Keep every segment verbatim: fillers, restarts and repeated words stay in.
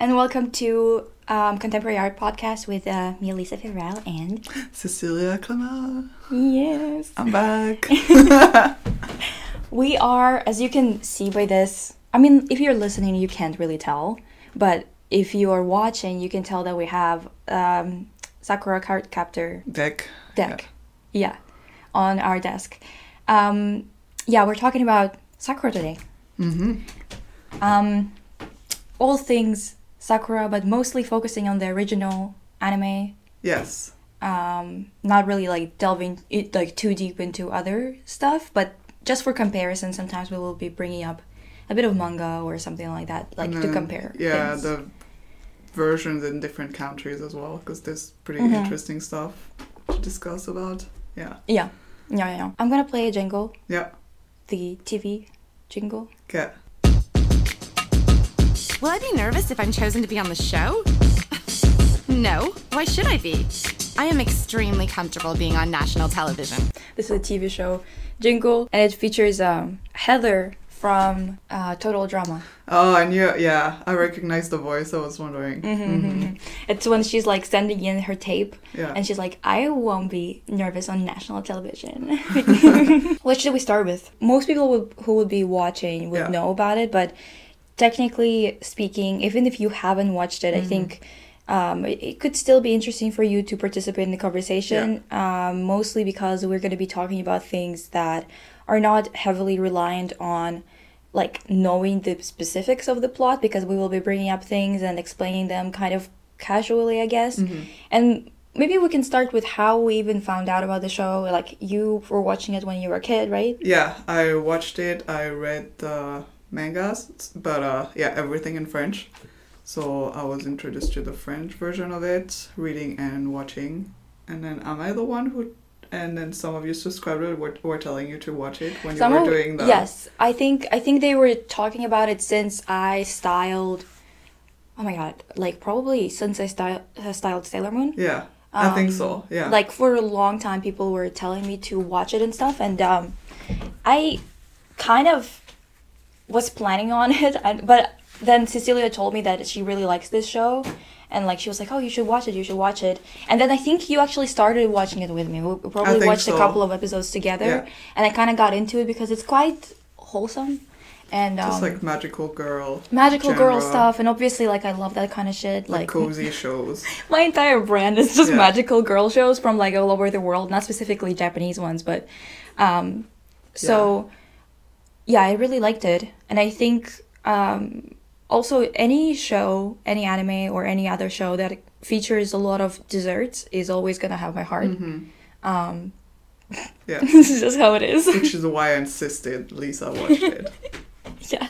and welcome to um, Contemporary Art Podcast with uh, me, Lisa Ferrell, and Cecilia Clamel. Yes, I'm back. We are, as you can see by this, I mean, if you're listening, you can't really tell, but if you are watching, you can tell that we have um, Sakura Card Captor Deck. deck, yeah. yeah, on our desk. Um, yeah, we're talking about Sakura today. Mm-hmm. Um, all things Sakura, but mostly focusing on the original anime. Yes. Um, not really like delving it like too deep into other stuff, but just for comparison, sometimes we will be bringing up a bit of manga or something like that, like then, to compare. Yeah, things. the versions in different countries as well, because there's pretty mm-hmm. interesting stuff to discuss about. Yeah. Yeah. Yeah, yeah, yeah. I'm gonna play a jingle. Yeah. The T V jingle. Okay. Will I be nervous if I'm chosen to be on the show? No. Why should I be? I am extremely comfortable being on national television. This is a T V show jingle, and it features um, Heather from uh, Total Drama. Oh, I knew. Yeah, I recognized the voice. I was wondering. Mm-hmm, mm-hmm. It's when she's like sending in her tape, yeah. and she's like, "I won't be nervous on national television." What should we start with? Most people would, who would be watching would yeah. know about it, but technically speaking, even if you haven't watched it, mm-hmm. I think um, it, it could still be interesting for you to participate in the conversation. Yeah. Um, mostly because we're going to be talking about things that are not heavily reliant on like knowing the specifics of the plot, because we will be bringing up things and explaining them kind of casually, I guess. Mm-hmm. And maybe we can start with how we even found out about the show. Like, you were watching it when you were a kid, right? Yeah, I watched it. I read the mangas, but uh, yeah, everything in French. So I was introduced to the French version of it, reading and watching. And then am I the one who... And then some of you subscribers were, were telling you to watch it when some you were of, doing the... Yes, I think I think they were talking about it since I styled... Oh my god, like probably since I style, uh, styled Sailor Moon. Yeah, um, I think so, yeah. Like for a long time people were telling me to watch it and stuff, and um, I kind of was planning on it, and, but then Cecilia told me that she really likes this show. And, like, she was like, oh, you should watch it, you should watch it. And then I think you actually started watching it with me. We probably watched so. a couple of episodes together. Yeah. And I kind of got into it because it's quite wholesome. And um, just, like, magical girl. Magical genre. girl stuff. And obviously, like, I love that kind of shit. Like, like cozy shows. My entire brand is just yeah. magical girl shows from, like, all over the world. Not specifically Japanese ones, but... Um, so, yeah. yeah, I really liked it. And I think... Um, Also, any show, any anime, or any other show that features a lot of desserts is always going to have my heart. Mm-hmm. Um, yeah. This is just how it is. Which is why I insisted Lisa watched it. Yeah.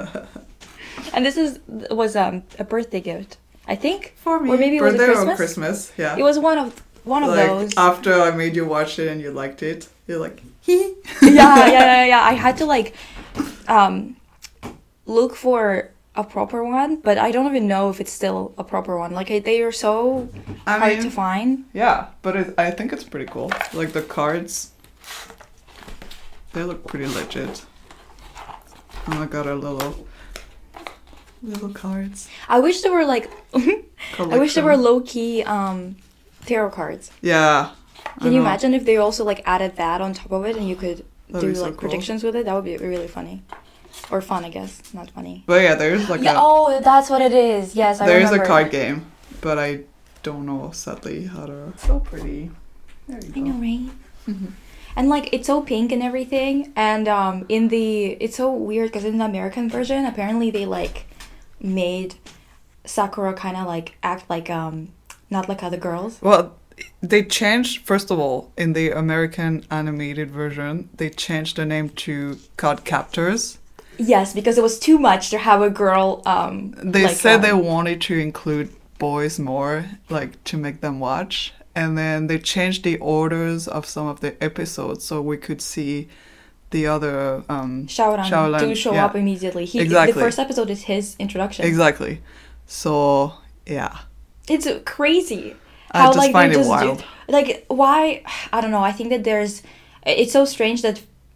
And this is was um, a birthday gift, I think. For me. Or maybe it birthday was a Christmas. or Christmas, yeah. It was one of one of like, those. After I made you watch it and you liked it, you're like, hee. yeah, yeah, yeah, yeah. I had to, like, um, look for... a proper one, but I don't even know if it's still a proper one. Like, they are so I hard mean, to find. Yeah, but it, I think it's pretty cool. Like, the cards, they look pretty legit. Oh, I got a little, little cards. I wish there were, like, I wish there were low-key um, tarot cards. Yeah. Can you imagine if they also, like, added that on top of it and you could That'd do, so like, cool. predictions with it? That would be really funny. Or fun, I guess. Not funny. But yeah, there's like yeah, a... Oh, that's what it is. Yes, I There is remember. a card game, but I don't know, sadly, how to... So pretty. There you I go. know, right? Mm-hmm. And, like, it's so pink and everything. And um, in the... It's so weird, because in the American version, apparently they, like, made Sakura kind of, like, act like, um, not like other girls. Well, they changed, first of all, in the American animated version, they changed the name to Card Captors. Yes, because it was too much to have a girl. Um, they like, said um, they wanted to include boys more, like to make them watch. And then they changed the orders of some of the episodes so we could see the other... Um, Shaoran, Shaoran do show yeah. up immediately. He, exactly. The first episode is his introduction. Exactly. So, yeah. It's crazy. I How, just like, find it just wild. Do, like, why... I don't know. I think that there's... It's so strange that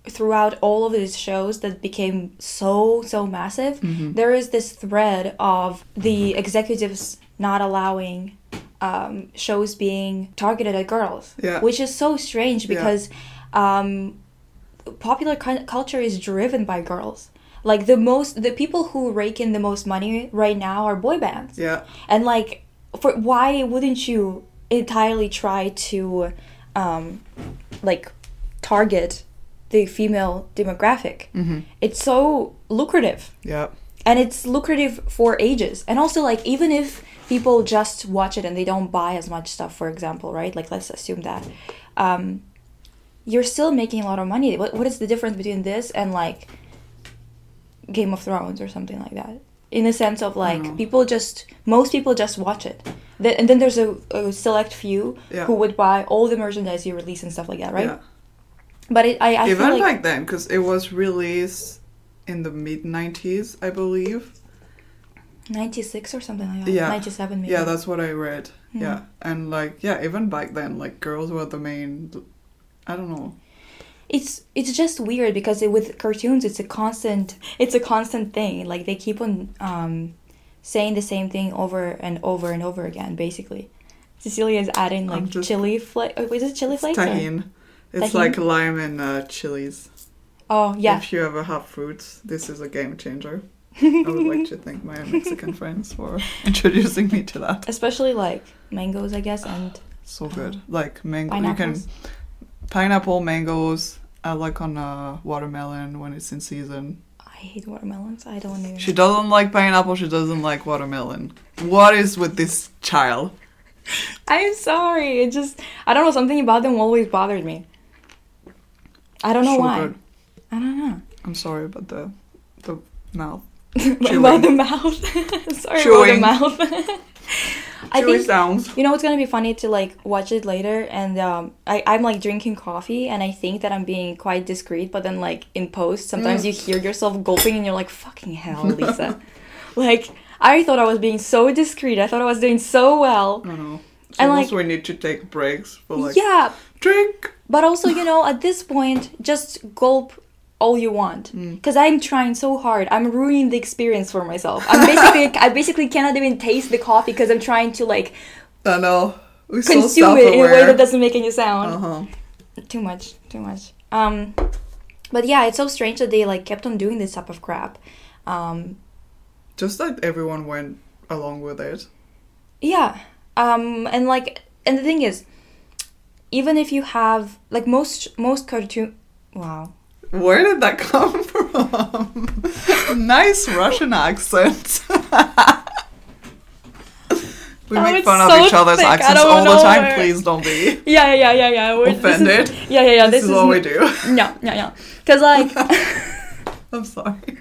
throughout all of these shows that became so so massive, Mm-hmm. there is this thread of the executives not allowing um, shows being targeted at girls, Yeah. which is so strange because um, popular cu- culture is driven by girls. Like the most, the people who rake in the most money right now are boy bands. Yeah. And like, for why wouldn't you entirely try to, um, like, target the female demographic? Mm-hmm. It's so lucrative, Yeah. and it's lucrative for ages. And also, like, even if people just watch it and they don't buy as much stuff, for example, right? Like, let's assume that, um, you're still making a lot of money. What what is the difference between this and like Game of Thrones or something like that? In the sense of like know. people just most people just watch it, the, and then there's a, a select few Yeah. who would buy all the merchandise you release and stuff like that, right? Yeah. But it, I I Even feel like back then, because it was released in the mid nineties, I believe. ninety-six or something like that. Yeah. ninety-seven maybe. Yeah, that's what I read. Mhm. Yeah. And like, yeah, even back then, like, girls were the main. I don't know. It's it's just weird because it, with cartoons it's a constant it's a constant thing. Like they keep on um, saying the same thing over and over and over again. Basically, Cecilia is adding like I'm just- chili flake. Oh, is it chili It's flakes? or- tahine. It's Tahine? like lime and uh, chilies. Oh yeah. If you ever have fruits, this is a game changer. I would like to thank my Mexican friends for introducing me to that. Especially like mangoes, I guess, and So good. Like mango, you pineapples. can pineapple, mangoes. I like on uh, watermelon when it's in season. I hate watermelons. I don't even. She doesn't like pineapple. She doesn't like watermelon. What is with this child? I'm sorry. It just I don't know. Something about them always bothered me. I don't know So why. good. I don't know. I'm sorry about the the mouth. About the mouth. Sorry Chewing. about the mouth. I Chewy think sounds. you know it's gonna be funny to like watch it later, and um, I I'm like drinking coffee, and I think that I'm being quite discreet, but then like in post, sometimes Mm. you hear yourself gulping, and you're like, "Fucking hell, Lisa!" Like I thought I was being so discreet. I thought I was doing so well. I don't know. And, Sometimes like- we need to take breaks for like Yeah, drink. but also you know at this point, just gulp all you want, Mm. because I'm trying so hard. I'm ruining the experience for myself. I'm basically I basically cannot even taste the coffee because I'm trying to like I know. We're so consume it in a way self-aware. that doesn't make any sound. Uh huh. Too much, too much. Um, but yeah, it's so strange that they like kept on doing this type of crap. Um, Just that everyone went along with it. yeah, um, and like, and the thing is, even if you have like most most cartoon, wow, Where did that come from? Nice Russian accent. We Oh, make it's fun so of each other's thick, I accents don't all the time. know. Please don't be yeah, yeah, yeah, yeah. We're, this is- offended. yeah, yeah, yeah. This, is, what we do. No, no, no. Because like I'm sorry.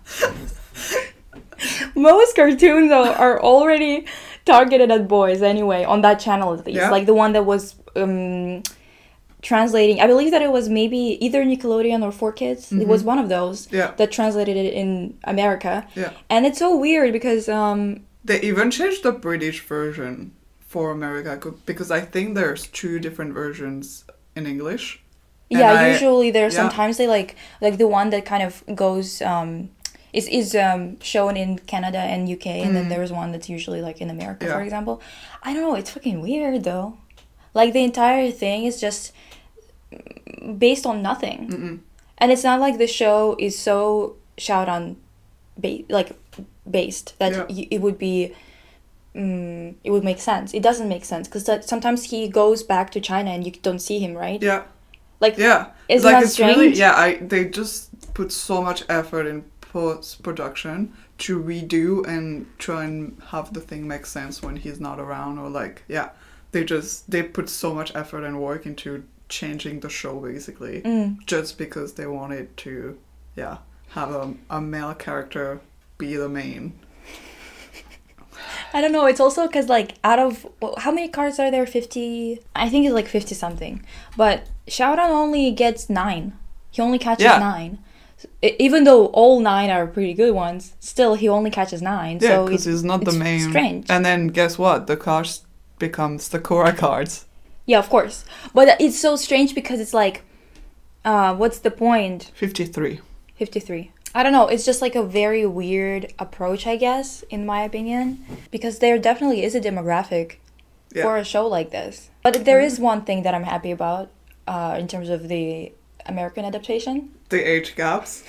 most cartoons are, are already targeted at boys anyway, on that channel at least. Yeah. Like the one that was um, translating, I believe that it was maybe either Nickelodeon or four kids. It was one of those Yeah. that translated it in America. Yeah. And it's so weird because, um, They even changed the British version for America co- because I think there's two different versions in English. And yeah, I- usually there's yeah. sometimes they like, like the one that kind of goes, um, is, is um, shown in Canada and U K, and then there's one that's usually like in America, Mm. Yeah. for example. I don't know, it's fucking weird though. Like the entire thing is just based on nothing. Mm-mm. And it's not like the show is so shout on ba- like based that Yeah. y- it would be um, it would make sense. It doesn't make sense because sometimes he goes back to China and you don't see him, right? Yeah. Like Yeah. Isn't like that it's really strange? yeah, I they just put so much effort in post production to redo and try and have the thing make sense when he's not around, or like yeah. They just they put so much effort and work into changing the show basically. Mm. Just because they wanted to yeah, have a, a male character be the main. I don't know. It's also because like out of well, how many cards are there? Fifty. I think it's like fifty something. But Xiaoran only gets nine. He only catches Yeah. nine. E- Even though all nine are pretty good ones, still he only catches nine. Yeah, so because it's, he's not the it's main. strange. And then guess what? The cards becomes the Korra cards. Yeah, of course. But it's so strange because it's like, Uh, what's the point? fifty-three. fifty-three. I don't know. It's just like a very weird approach, I guess, in my opinion, because there definitely is a demographic Yeah. for a show like this. But there is one thing that I'm happy about uh, in terms of the American adaptation. The age gaps.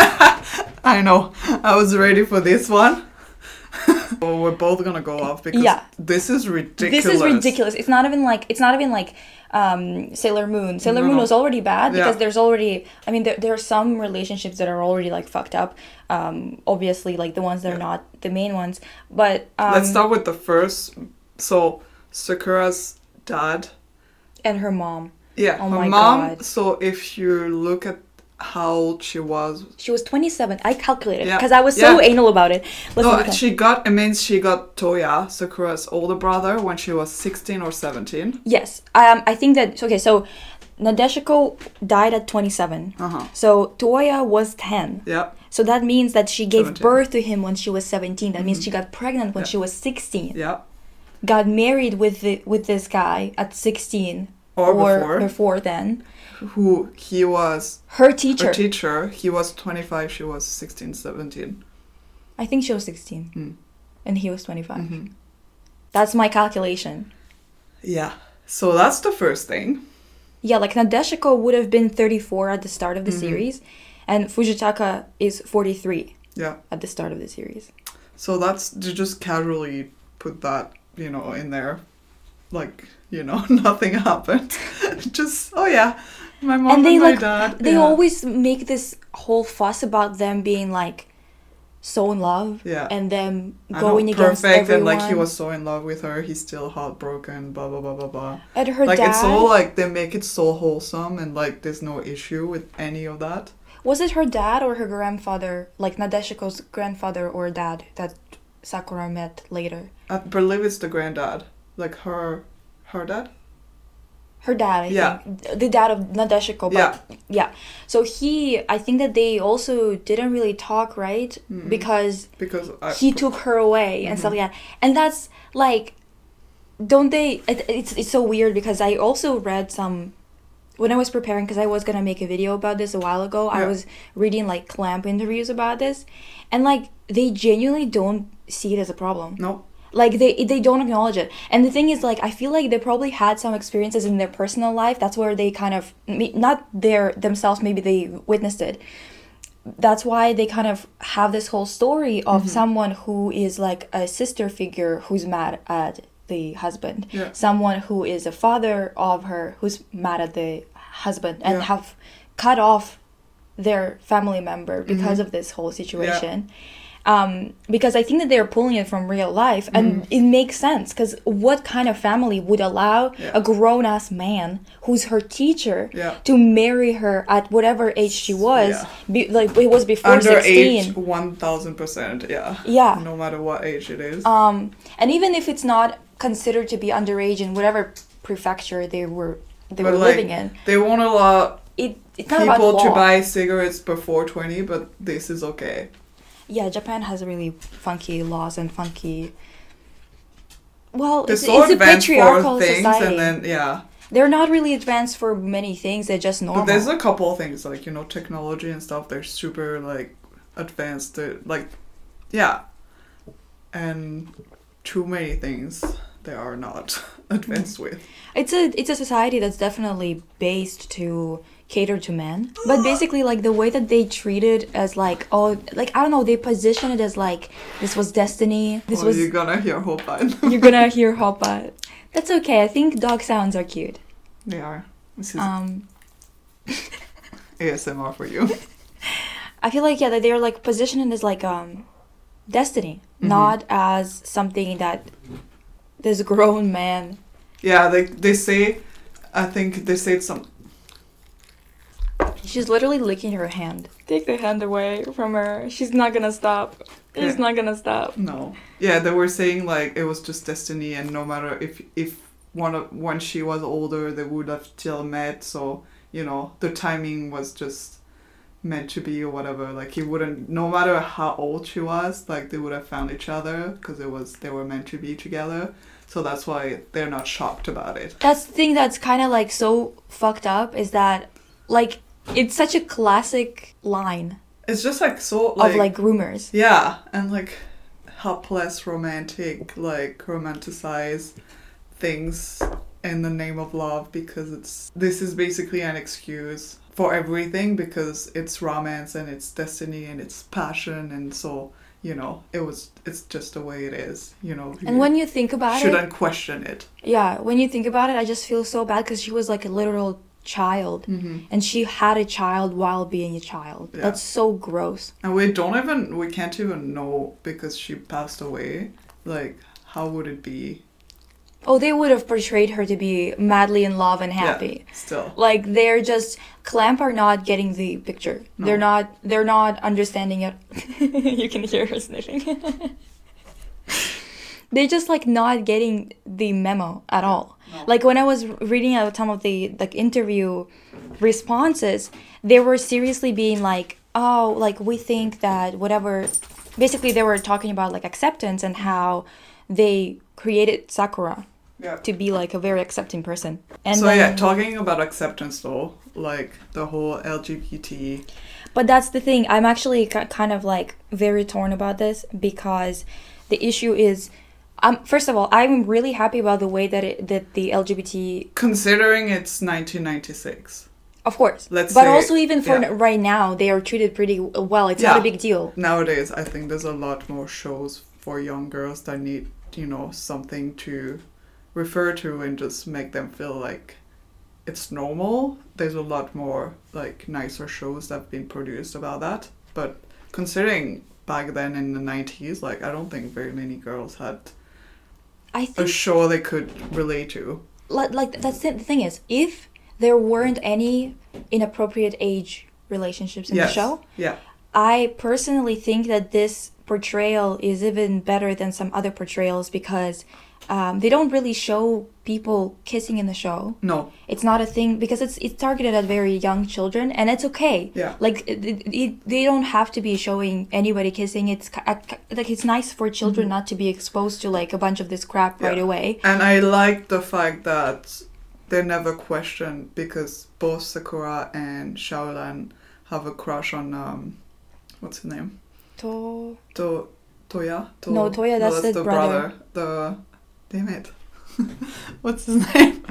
I know. I was ready for this one. Well, we're both gonna go off because Yeah. this is ridiculous. This is ridiculous. It's not even like it's not even like um, Sailor Moon. Sailor No. Moon was already bad because Yeah. there's already. I mean, there, there are some relationships that are already like fucked up. Um, obviously, like the ones that are Yeah. not the main ones. But um, Let's start with the first. So Sakura's dad. and her mom. Yeah, Oh her my mom. God. So if you look at how old she was. She was twenty-seven. I calculated Yeah. because I was so Yeah. anal about it. Listen to No, that. she got. It means she got Toya, Sakura's older brother, when she was sixteen or seventeen. Yes. Um, I think that okay. So Nadeshiko died at twenty-seven. Uh huh. So Toya was ten. Yeah. So that means that she gave seventeen. birth to him when she was seventeen. That means she got pregnant when Yeah. she was sixteen. Yeah. Got married with the, with this guy at sixteen Or before. before then. Who he was. Her teacher. Her teacher. He was twenty-five. She was sixteen, seventeen. I think she was sixteen. Mm. And he was twenty-five. Mm-hmm. That's my calculation. Yeah. So that's the first thing. Yeah, like Nadeshiko would have been thirty-four at the start of the Mhm. series, and Fujitaka is forty-three Yeah. at the start of the series. So that's to just casually put that, you know, in there. Like, you know, nothing happened. Just, oh yeah, my mom and, and they my like dad. they yeah. always make this whole fuss about them being like so in love Yeah. and them I know, going against perfect, everyone. and like he was so in love with her, he's still heartbroken, blah blah blah blah blah. And her Like dad it's all like they make it so wholesome, and like there's no issue with any of that. was it her dad or her grandfather, like Nadeshiko's grandfather or dad that Sakura met later? I believe it's the granddad, like her, her dad. Her dad, I Yeah. think. The dad of Nadeshiko. But Yeah. yeah. So he, I think that they also didn't really talk, right? Mhm. Because Because I, he took her away and stuff like that. And that's like, don't they? It, it's it's so weird because I also read some when I was preparing because I was gonna make a video about this a while ago. I Yeah. was reading like clamp interviews about this, and like they genuinely don't see it as a problem. no. Like they they don't acknowledge it. And the thing is, like, I feel like they probably had some experiences in their personal life. That's where they kind of me- not their themselves. Maybe they witnessed it. That's why they kind of have this whole story of someone who is like a sister figure who's mad at the husband. Yeah. Someone who is a father of her who's mad at the husband and Yeah. have cut off their family member because of this whole situation. Um, because I think that they're pulling it from real life, and it makes sense. Because what kind of family would allow Yeah. a grown-ass man who's her teacher Yeah. to marry her at whatever age she was? Yeah. Be, like it was before Underage, sixteen. one thousand percent. Yeah. Yeah. No matter what age it is. Um, and even if it's not considered to be underage in whatever prefecture they were they But, were like, living in, They won't allow it it's not about people to law. buy cigarettes before twenty, but this is okay. Yeah, Japan has really funky laws and funky. Well, They're it's, so it's a advanced for patriarchal things, society. and then yeah. They're not really advanced for many things. They're just normal. But there's a couple of things like, you know, technology and stuff. They're super like advanced. They're, like, yeah, and too many things they are not advanced with. It's a it's a society that's definitely based to cater to men, but basically like the way that they treat it as like oh like I don't know, they position it as like this was destiny. This oh, was you're gonna hear Hoppan. you're gonna hear Hoppa. That's okay. I think dog sounds are cute. They are. This is Um, A S M R for you. I feel like yeah that they're like positioned as like um destiny, Mhm. not as something that this grown man. Yeah, they they say, I think they said some. She's literally licking her hand. Take the hand away from her. She's not gonna stop. She's Yeah. not gonna stop. No. Yeah, they were saying like it was just destiny, and no matter if if one of when she was older, they would have still met. So you know the timing was just meant to be or whatever. Like he wouldn't, no matter how old she was, like they would have found each other because it was they were meant to be together. So that's why they're not shocked about it. That's the thing that's kind of like so fucked up is that like It's such a classic line It's just like so like, of like rumors. yeah, and like helpless romantic, like romanticize things in the name of love because it's this is basically an excuse for everything because it's romance and it's destiny and it's passion, and so you know it was it's just the way it is, you know. And when you think about shouldn't it, question it. yeah, when you think about it, I just feel so bad because she was like a literal child, Mm-hmm. and she had a child while being a child. Yeah. That's so gross. And we don't even we can't even know because she passed away. Like, how would it be? Oh, they would have portrayed her to be madly in love and happy. Yeah, still. Like they're just Clamp are not getting the picture. No. They're not. They're not understanding it. You can hear her sniffing. They're just like not getting the memo at all. No. Like when I was reading out some of the like interview responses, they were seriously being like, "Oh, like we think that whatever." Basically, they were talking about like acceptance and how they created Sakura Yeah. to be like a very accepting person. And So then, yeah, talking about acceptance though, like the whole L G B T. But that's the thing. I'm actually ki- kind of like very torn about this because the issue is, um, first of all, I'm really happy about the way that it, that the L G B T, Considering it's nineteen ninety-six. of course, Let's but say- also even for yeah. n- right now, they are treated pretty well. It's not Yeah. a big deal. Nowadays, I think there's a lot more shows for young girls that need, you know, something to refer to and just make them feel like it's normal. There's a lot more like nicer shows that have been produced about that. But considering back then in the nineties, like I don't think very many girls had I a think show they could relate to. like, like that's the the thing is, if there weren't any inappropriate age relationships in Yes. the show, Yeah. I personally think that this portrayal is even better than some other portrayals because um, they don't really show people kissing in the show. No. It's not a thing because it's it's targeted at very young children, and it's okay. Yeah. Like it, it, it- they don't have to be showing anybody kissing. It's ki- uh, ki- like it's nice for children not to be exposed to like a bunch of this crap right Yeah. away. And I like the fact that they never question because both Sakura and Shaolan have a crush on um, what's his name? To To Toya? To- No, Toya, that's the brother. The damn it. What's his name?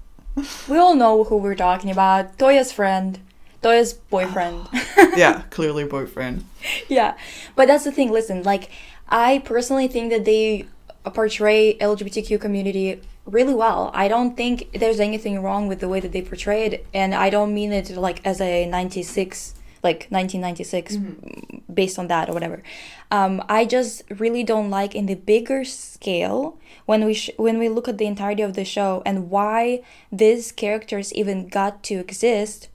we all know who we're talking about. Toya's friend, Toya's boyfriend. Yeah, clearly boyfriend. Yeah, but that's the thing. Listen, like I personally think that they portray L G B T Q community really well. I don't think there's anything wrong with the way that they portray it, and I don't mean it like as a ninety-six, like nineteen ninety-six, based on that or whatever. Um, I just really don't like in the bigger scale when we sh- when we look at the entirety of the show and why these characters even got to exist.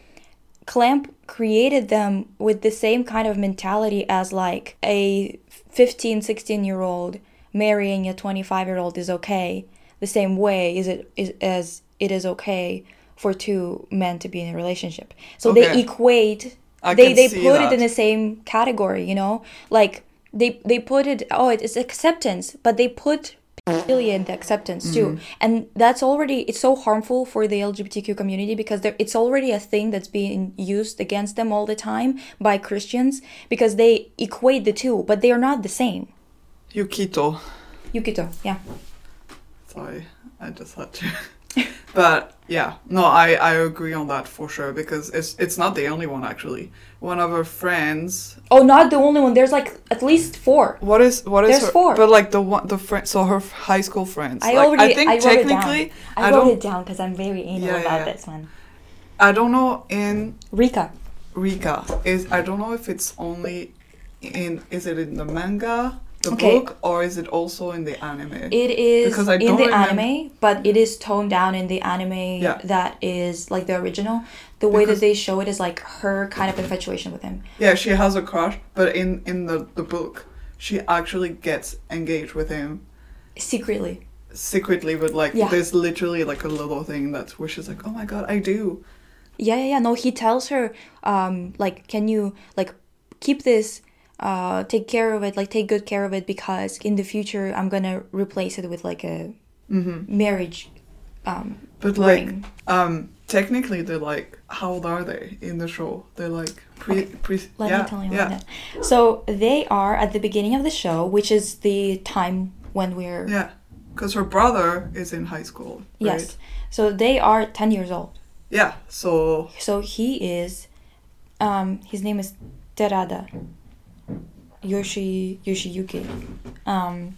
Clamp created them with the same kind of mentality as like a fifteen, sixteen year old marrying a twenty-five year old is okay. The same way is it is as it is okay for two men to be in a relationship. So they Okay. equate I they can they see put that. it in the same category, you know? Like they they put it oh it's acceptance, but they put pedophilia in the acceptance too. Mm-hmm. And that's already it's so harmful for the L G B T Q community because there it's already a thing that's being used against them all the time by Christians because they equate the two, but they are not the same. Yukito. Yukito, yeah. Sorry, I just had to. But yeah, no, I, I agree on that for sure because it's it's not the only one actually. One of her friends. Oh, not the only one. There's like at least four. What is what is There's her? four. But like the one the friend, so her high school friends. I like, already I think I wrote it down. technically I, I, wrote don't it down because I'm very anal Yeah, yeah, about yeah. this one. I don't know in Rika. Rika is I don't know if it's only in is it in the manga, the Okay. book, or is it also in the anime? It is Because I in don't the remember- anime, but it is toned down in the anime Yeah. that is like the original. The way Because- that they show it is like her kind of infatuation with him. Yeah, she has a crush, but in in the the book, she actually gets engaged with him Secretly. secretly. But like, Yeah. there's literally like a little thing that's where she's like, "Oh my god, I do." Yeah, yeah, yeah. No, he tells her, um, like, can you like keep this, uh, take care of it, like take good care of it because in the future I'm gonna replace it with like a marriage, um, But ring. like, um, technically they're like, how old are they in the show? They're like pre Okay. pre. Let yeah, me tell you yeah, about it. So they are at the beginning of the show, which is the time when we're yeah. Because her brother is in high school. Right? yes. So they are ten years old. Yeah. So So he is, um, his name is Terada Yoshi Yoshiyuki. Um,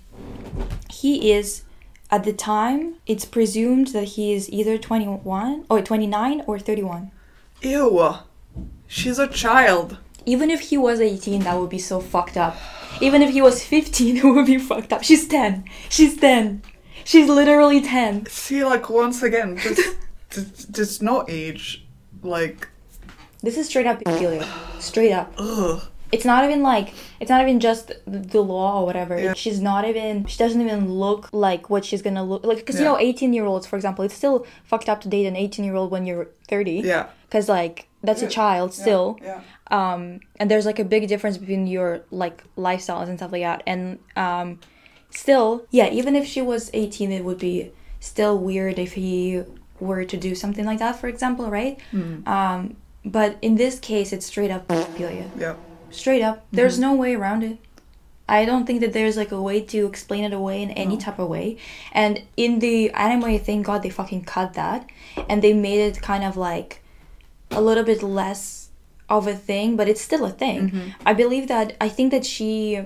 he is, at the time, it's presumed that he is either twenty-one or twenty-nine or thirty-one. ew, she's a child. Even if he was eighteen, that would be so fucked up. Even if he was fifteen, it would be fucked up. She's ten. She's ten. She's literally ten. See, like once again, just just, just no age, like This is straight up pedophilia. Straight up. ugh. It's not even like, it's not even just the law or whatever. Yeah. She's not even, she doesn't even look like what she's gonna look like. Because, you Yeah. know, eighteen year olds, for example, it's still fucked up to date an eighteen year old when you're thirty. Yeah. Because, like, that's a Yeah. child still. Yeah. Um, and there's, like, a big difference between your, like, lifestyles and stuff like that. And um, still, yeah, even if she was eighteen, it would be still weird if he were to do something like that, for example, right? Mm. Um, but in this case, it's straight up pedophilia. Yeah. Straight up. There's no way around it. I don't think that there's like a way to explain it away in any No. type of way. And in the anime, thank God they fucking cut that. And they made it kind of like a little bit less of a thing, but it's still a thing. I believe that, I think that she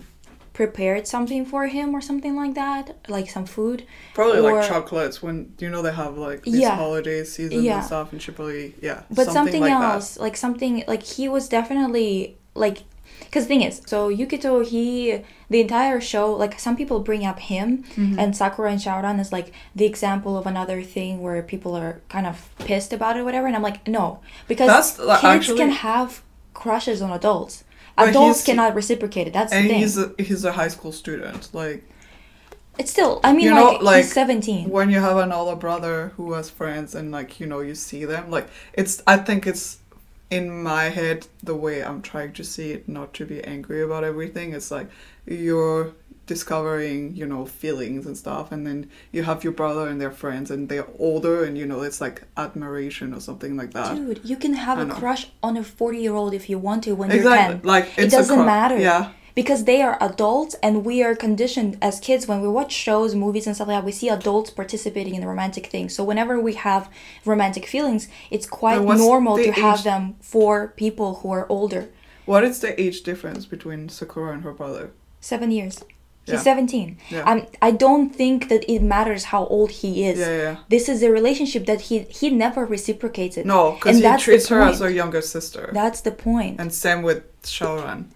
prepared something for him or something like that. Like some food. Probably Or- like chocolates when you know they have like these Yeah. holiday seasons Yeah. and stuff, and she probably yeah. But something, like else, like something, like he was definitely like, because the thing is, so Yukito, he, the entire show, like some people bring up him Mm-hmm. and Sakura and Shaoran as like the example of another thing where people are kind of pissed about it or whatever. And I'm like, no, because That's, like, kids actually- can have crushes on adults. But Adults he's- cannot reciprocate it. That's that. And the thing. he's a he's a high school student. Like It's still, I mean, You know, like, like, he's seventeen. when you have an older brother who has friends and like you know you see them, like it's I think it's in my head the way I'm trying to see it, not to be angry about everything. It's like you're discovering, you know, feelings and stuff, and then you have your brother and their friends and they're older and you know it's like admiration or something like that. Dude, you can have I a know. crush on a forty year old if you want to when you're Exactly. ten. Like It it's a doesn't cru- matter. Yeah. Because they are adults and we are conditioned as kids when we watch shows, movies and stuff like that, we see adults participating in the romantic thing. So whenever we have romantic feelings, it's quite And what's normal the to have age- them for people who are older. What is the age difference between Sakura and her brother? Seven years. He's Yeah. seventeen. Yeah. Um, I don't think that it matters how old he is. Yeah, yeah, yeah. This is a relationship that he he never reciprocates it. No, because And he that's the treats her as point. a younger sister. That's the point. And same with Shaoran.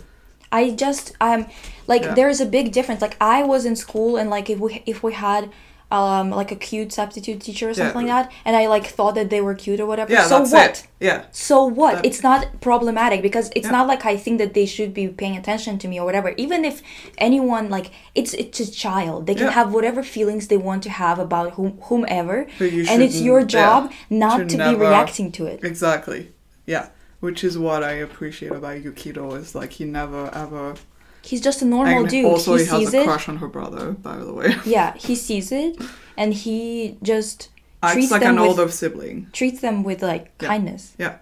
I just um like Yeah. there is a big difference. Like I was in school and like if we if we had um like a cute substitute teacher or something Yeah. like that, and I like thought that they were cute or whatever. Yeah, so that's what? it. Yeah. So what? That- It's not problematic because it's Yeah. not like I think that they should be paying attention to me or whatever. Even if anyone like it's it's a child, they can Yeah. have whatever feelings they want to have about whom, whomever, But you and it's your shouldn't- job yeah, not should to never- be reacting to it. Exactly. Yeah. Which is what I appreciate about Yukito is like he never ever. He's just a normal And dude. also, he he, has sees a it. crush on her brother, by the way. Yeah, he sees it, and he just Acts treats like them an with older sibling. treats them with like Yeah. kindness. Yeah.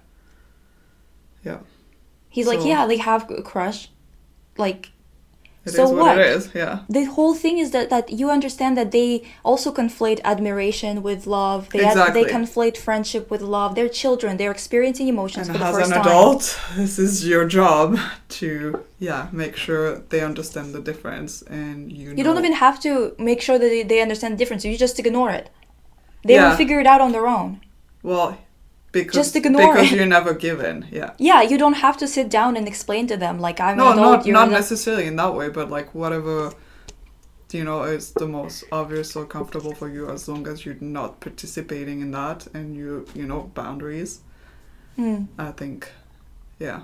Yeah. He's like, So- yeah, they have a crush, like. It is so what? what? it is. Yeah. The whole thing is that, that you understand that they also conflate admiration with love. They ad- Exactly. they conflate friendship with love. They're children. They're experiencing emotions And for the as first an time. adult, this is your job to yeah make sure they understand the difference and you. You know, don't even have to make sure that they, they understand the difference. You just ignore it. They Yeah. will figure it out on their own. Well, because Just ignore because it. you're never given. Yeah. Yeah, you don't have to sit down and explain to them like I'm No, an adult. not you're not an- necessarily in that way, but like whatever, you know, is the most obvious or comfortable for you, as long as you're not participating in that and you you know boundaries. Mm. I think, yeah.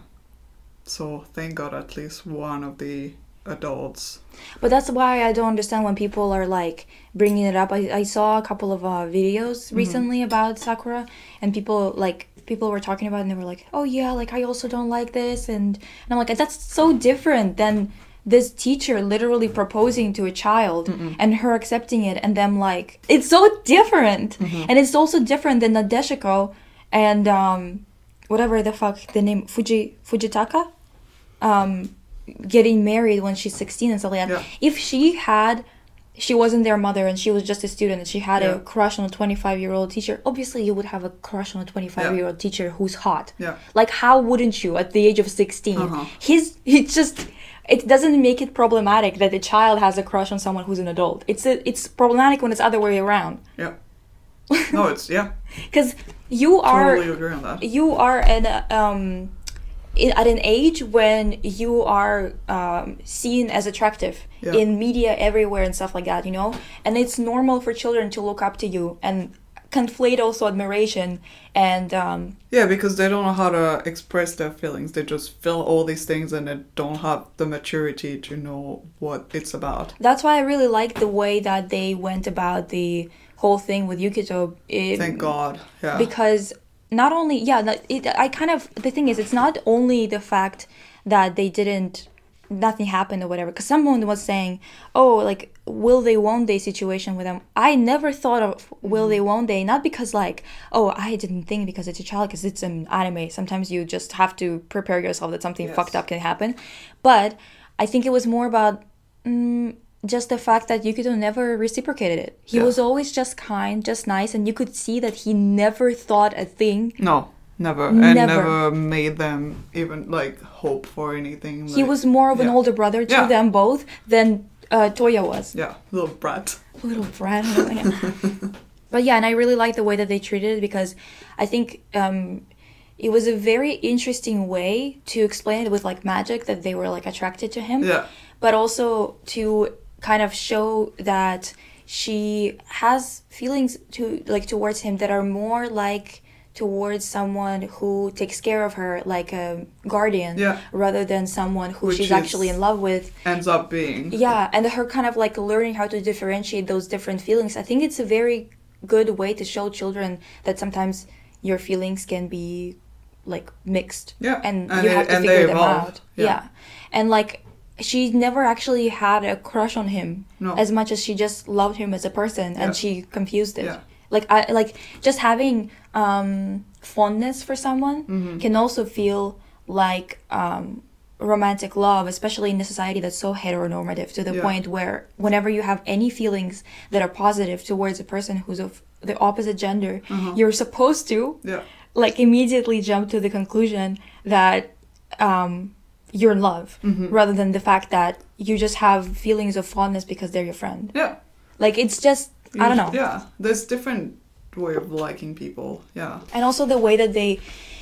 So thank God, at least one of the adults. But that's why I don't understand when people are like bringing it up. I, I saw a couple of uh, videos recently about Sakura, and people like people were talking about it and they were like, oh yeah, like I also don't like this, and, and I'm like, that's so different than this teacher literally proposing to a child Mm-mm. and her accepting it, and them like, it's so different. Mm-hmm. And it's also different than Nadeshiko and um whatever the fuck the name, Fuji Fujitaka, um getting married when she's sixteen and stuff like that. Yeah. If she had she wasn't their mother and she was just a student and she had Yeah. a crush on a twenty-five year old teacher, obviously you would have a crush on a twenty-five year old teacher who's hot. Yeah. Like, how wouldn't you at the age of sixteen? Uh-huh. He's it's just it doesn't make it problematic that a child has a crush on someone who's an adult. It's a, it's problematic when it's other way around. Yeah. No, it's yeah. Because you are Totally agree on that. you are an um in, at an age when you are um, seen as attractive Yeah. in media everywhere and stuff like that, you know, and it's normal for children to look up to you and conflate also admiration and um, Yeah, because they don't know how to express their feelings. They just feel all these things and they don't have the maturity to know what it's about. that's why I really like the way that they went about the whole thing with Yukito. It, Thank God. Yeah. because not only yeah no, it, I kind of the thing is it's not only the fact that they didn't nothing happened or whatever, because someone was saying, oh, like, will they won't they situation with them. I never thought of will they won't they, not because like, oh, I didn't think because it's a child, because it's an anime, sometimes you just have to prepare yourself that something Yes. fucked up can happen. But I think it was more about mm, just the fact that Yukito never reciprocated it. He Yeah. was always just kind, just nice, and you could see that he never thought a thing. No, never. Never. And never made them even, like, hope for anything. He like- was more of an yeah. older brother to Yeah. them both than uh, Toya was. Yeah, little brat. Little brat. But yeah, and I really like the way that they treated it, because I think um, it was a very interesting way to explain it with like magic, that they were like attracted to him. Yeah. But also to kind of show that she has feelings to like towards him that are more like towards someone who takes care of her, like a guardian, Yeah. rather than someone who Which she's is- actually in love with. Ends up being. Yeah, and her kind of like learning how to differentiate those different feelings. I think it's a very good way to show children that sometimes your feelings can be like mixed. Yeah, And, and you they- have to and figure they them evolve. out. Yeah. Yeah. And like she never actually had a crush on him No. as much as she just loved him as a person, and Yeah. she confused it. Yeah. Like I like just having um fondness for someone Mm-hmm. can also feel like um romantic love, especially in a society that's so heteronormative, to the Yeah. point where whenever you have any feelings that are positive towards a person who's of the opposite gender, Uh-huh. you're supposed to Yeah. like immediately jump to the conclusion that um you're in love, Mhm. rather than the fact that you just have feelings of fondness because they're your friend. Yeah. Like it's just I don't know. Yeah. There's different way of liking people. Yeah. And also the way that they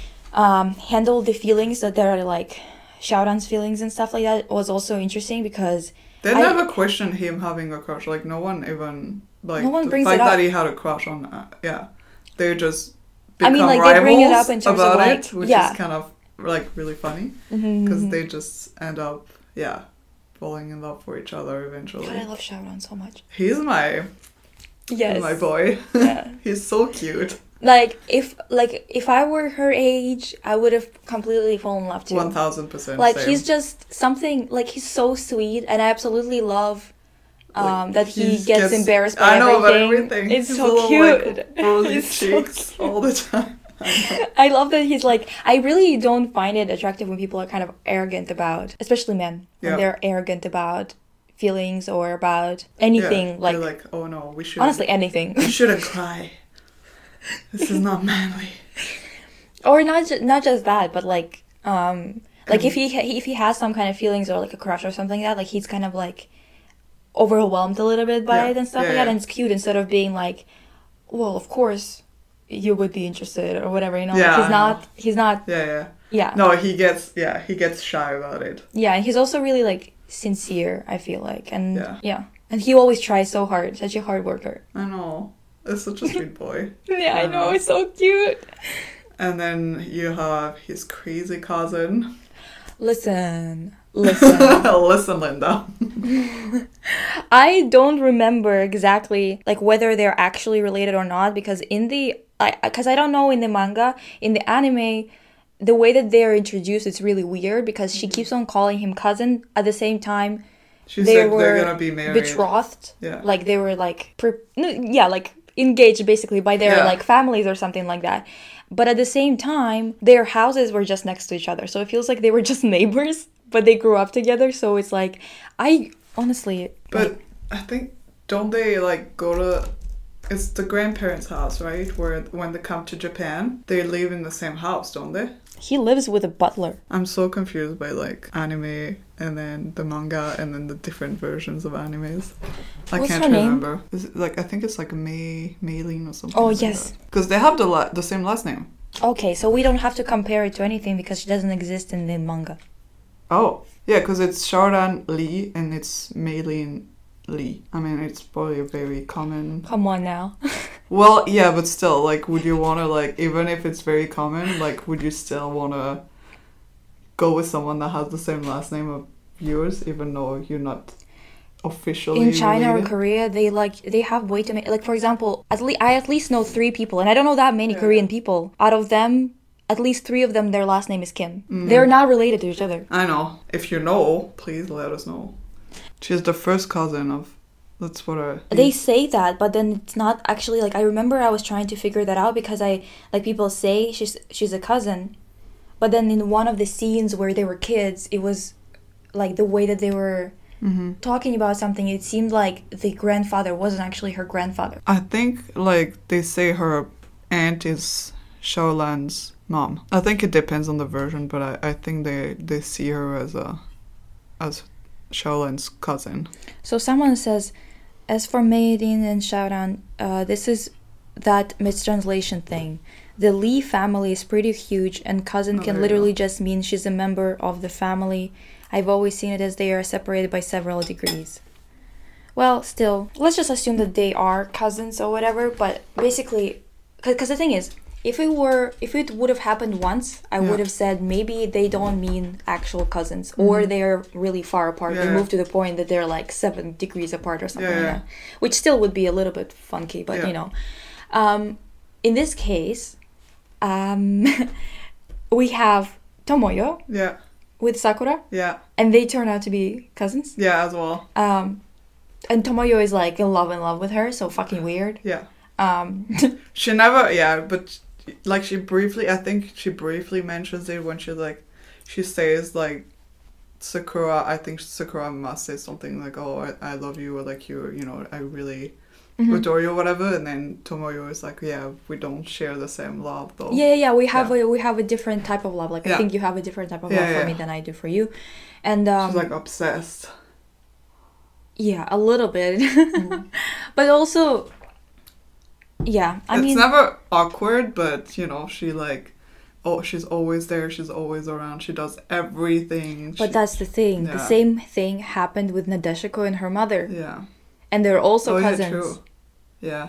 um, handle the feelings that they're like Xiaoran's feelings and stuff like that was also interesting, because They I- never questioned him having a crush. Like, no one even, like, No one the brings fact it up. that he had a crush on, uh, yeah. They just I become mean, like, rivals they bring it up in terms of, about like- it, which yeah. is kind of, like, really funny. Mhm, Because mhm. they just end up, yeah, falling in love for each other eventually. God, I love Xiaoran so much. He's my, Yes. my boy. Yeah. He's so cute. Like if like if I were her age, I would have completely fallen in love too. one thousand percent Like same. he's just something, like he's so sweet, and I absolutely love um, Like, that he he's gets, gets- embarrassed by I know about everything. everything. It's His so little, cute. Like, rosy It's so cheeks cute. all the time. I love that he's like, I really don't find it attractive when people are kind of arrogant about, especially men, when Yeah. they're arrogant about feelings or about anything. Yeah, like, they're like, oh no, we should honestly, anything. we shouldn't cry. This is not manly. Or not ju- not just that, but like um like if he ha- if he has some kind of feelings or like a crush or something like that, like he's kind of like overwhelmed a little bit by Yeah, it and stuff yeah, like that, yeah. and it's cute, instead of being like, well, of course you would be interested or whatever, you know. Yeah, like he's I know. not he's not Yeah, yeah. yeah. No, he gets yeah, he gets shy about it. Yeah, and he's also really like sincere, I feel like. And Yeah. yeah. And he always tries so hard, such a hard worker. I know. It's such a sweet boy. Yeah, I I know, know. it's so cute. And then you have his crazy cousin. Listen, listen. Listen, Linda. I don't remember exactly like whether they're actually related or not, because in the I because I don't know in the manga, in the anime the way that they're introduced is really weird because she keeps on calling him cousin at the same time. She they said were they're gonna be married. betrothed. Yeah. Like they were like, pre- no, yeah, like engaged basically by their Yeah. like families or something like that. But at the same time, their houses were just next to each other. So it feels like they were just neighbors, but they grew up together. So it's like, I honestly... But like, I think, don't they like go to... It's the grandparents' house, right? Where when they come to Japan, they live in the same house, don't they? he lives with a butler. I'm so confused by like anime and then the manga and then the different versions of animes. I What's can't her name? remember. Is it like I think it's like May Maylene or something. Oh, like yes. Because they have the la- the same last name. Okay, so we don't have to compare it to anything because she doesn't exist in the manga. Oh, yeah, because it's Shaoran Lee and it's Maylene Lee. I mean, it's probably a very common. Come on now. Well, yeah, but still, like, would you want to, like, even if it's very common, like, would you still want to go with someone that has the same last name of yours, even though you're not officially In China related? or Korea, they like they have way too many. Like for example, at least I at least know three people, and I don't know that many Yeah. Korean people. Out of them, at least three of them, their last name is Kim. Mm. They're not related to each other. I know. If you know, please let us know. She's the first cousin of. That's what I. They say that, but then it's not actually like I remember I was trying to figure that out because I like people say she's she's a cousin, but then in one of the scenes where they were kids, it was like the way that they were Mm-hmm. talking about something. It seemed like the grandfather wasn't actually her grandfather. I think, like, they say her aunt is Shaolan's mom. I think it depends on the version, but I, I think they, they see her as a as Shaolan's cousin. So someone says, as for Meidin and Shaoran, uh, this is that mistranslation thing. The Lee family is pretty huge, and cousin Oh, can there you literally go. just mean she's a member of the family. I've always seen it as they are separated by several degrees. Well, still, let's just assume that they are cousins or whatever, but basically, because the thing is, if it were, if it would have happened once, I Yeah. would have said maybe they don't mean actual cousins, or they're really far apart. They Yeah. move to the point that they're like seven degrees apart or something Yeah, like yeah. that, which still would be a little bit funky, but Yeah. you know. Um, in this case, um, we have Tomoyo Yeah, with Sakura, yeah, and they turn out to be cousins. yeah, as well. Um, and Tomoyo is like in love in love with her, so fucking weird. Yeah. Um, She never, yeah, but, like, she briefly, I think she briefly mentions it when she, like, she says, like, Sakura, I think Sakura must say something like, oh, I, I love you, or, like, you, you know, I really mhm. adore you or whatever, and then Tomoyo is like, yeah, we don't share the same love, though. Yeah, yeah, yeah. We have Yeah. a we have a different type of love. Like I Yeah. think you have a different type of Yeah, love for yeah. me than I do for you, and um, She's, like, obsessed. yeah, a little bit, but also, yeah. I it's mean, never awkward, but, you know, she, like, oh, she's always there, she's always around, she does everything. but she- that's the thing. The Yeah. same thing happened with Nadeshiko and her mother, Yeah. and they're also oh, cousins. yeah, true. Yeah.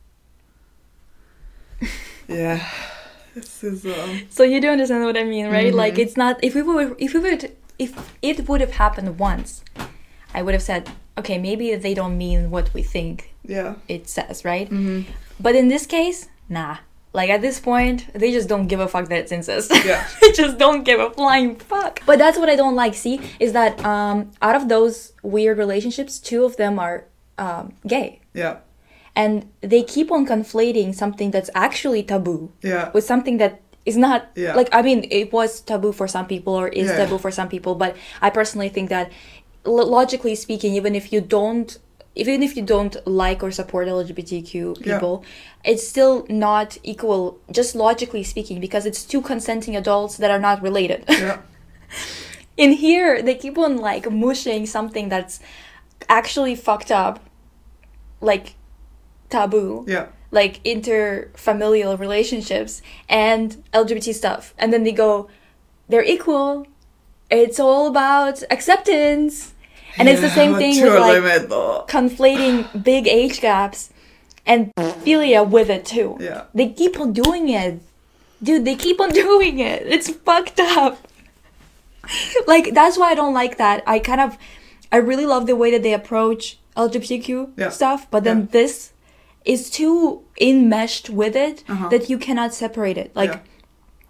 Yeah. This is, um... So you do understand what I mean, right? Like Mhm. it's not if we were if we would if it would have happened once, I would have said, okay, maybe they don't mean what we think Yeah. it says, right? Mm-hmm. But in this case, nah. Like at this point, they just don't give a fuck that it's incest. Yeah. They just don't give a flying fuck. But that's what I don't like. See, is that um, out of those weird relationships, two of them are um, gay, Yeah. and they keep on conflating something that's actually taboo Yeah. with something that is not. Yeah. Like I mean, it was taboo for some people or is Yeah. taboo for some people. But I personally think that, lo- logically speaking, even if you don't. Even if you don't like or support L G B T Q Yeah. people, it's still not equal, just logically speaking, because it's two consenting adults that are not related. Yeah. In here, they keep on like mushing something that's actually fucked up, like taboo, Yeah. like interfamilial relationships and L G B T stuff. And then they go, they're equal. It's all about acceptance. And it's the Yeah, same but thing to with a like limit, though. conflating big age gaps and philia with it too. Yeah. They keep on doing it. Dude, they keep on doing it. It's fucked up. Like, that's why I don't like that. I kind of, I really love the way that they approach L G B T Q Yeah. stuff, but then Yeah. this is too enmeshed with it Uh-huh. that you cannot separate it. Like, Yeah.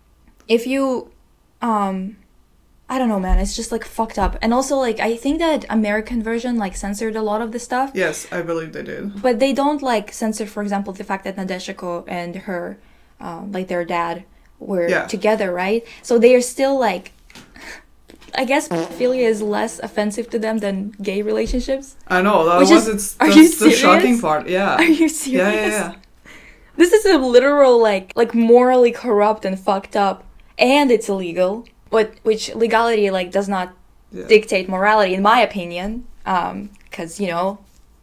if you, um, I don't know, man. It's just like fucked up. And also, like, I think that American version like censored a lot of the stuff. Yes, I believe they did. But they don't like censor, for example, the fact that Nadeshiko and her, um, like their dad, were Yeah. together, right? So they are still like. I guess pedophilia is less offensive to them than gay relationships. I know, that Which was is- it's are that's you the serious? shocking part. Yeah. Are you serious? Yeah, yeah, yeah. This is a literal like like morally corrupt and fucked up, and it's illegal. What which legality like does not Yeah. dictate morality, in my opinion. Um, because you know,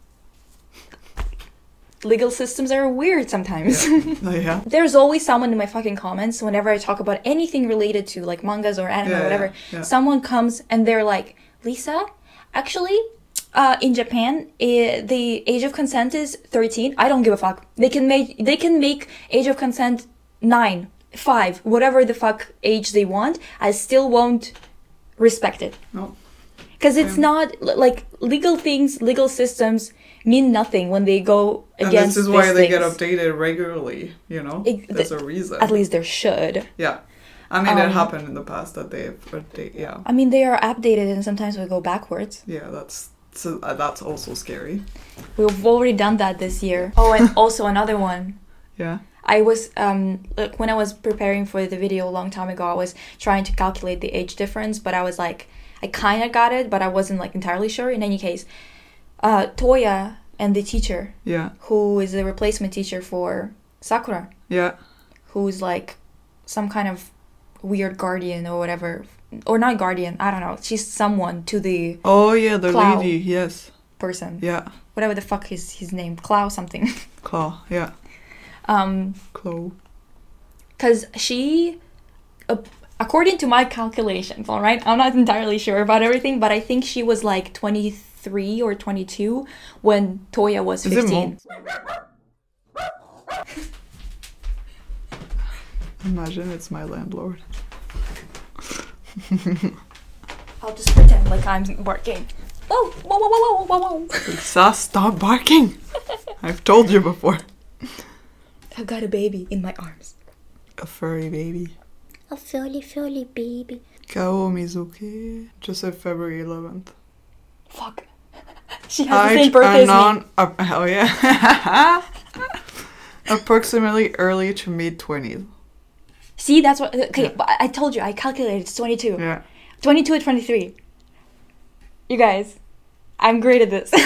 legal systems are weird sometimes. Oh, yeah. There's always someone in my fucking comments whenever I talk about anything related to like mangas or anime Yeah, or whatever. yeah, yeah. Someone comes and they're like, Lisa, actually, uh, in Japan, I the age of consent is thirteen. I don't give a fuck. They can make they can make age of consent nine, five, whatever the fuck age they want. I still won't respect it. No. Because it's Um, not like legal things, legal systems mean nothing when they go And against this is why these they get things. updated regularly, you know? It- There's th- a reason. At least there should. Yeah. I mean, it Um, happened in the past that they've updated, yeah. I mean, they are updated and sometimes we go backwards. Yeah, that's so, uh, that's also scary. We've already done that this year. Oh, and also another one. Yeah. I was, um, like, when I was preparing for the video a long time ago, I was trying to calculate the age difference, but I was like, I kind of got it, but I wasn't like entirely sure. In any case, uh, Toya and the teacher, Yeah. who is the replacement teacher for Sakura, Yeah. who's like some kind of weird guardian or whatever, or not guardian, I don't know. She's someone to the Oh, yeah, the Cloud. lady, yes. person. Yeah. Whatever the fuck is his name, Clow something. Claw, yeah. um, Chloe. cause she, uh, according to my calculations, all right, I'm not entirely sure about everything, but I think she was like twenty-three or twenty-two when Toya was Is it fifteen. Imagine it's my landlord. I'll just pretend like I'm barking. Whoa, whoa, whoa, whoa, whoa, whoa, whoa. Lisa, stop barking! I've told you before. I've got a baby in my arms. A furry baby. A furry, furry baby. Kao Mizuki. Just said February eleventh. Fuck. She has the same birthday as me. non- uh, oh yeah. Approximately early to mid twenties. See, that's what. Okay, Yeah. but I I told you, I calculated it's twenty-two. Yeah. twenty-two and twenty-three. You guys, I'm great at this.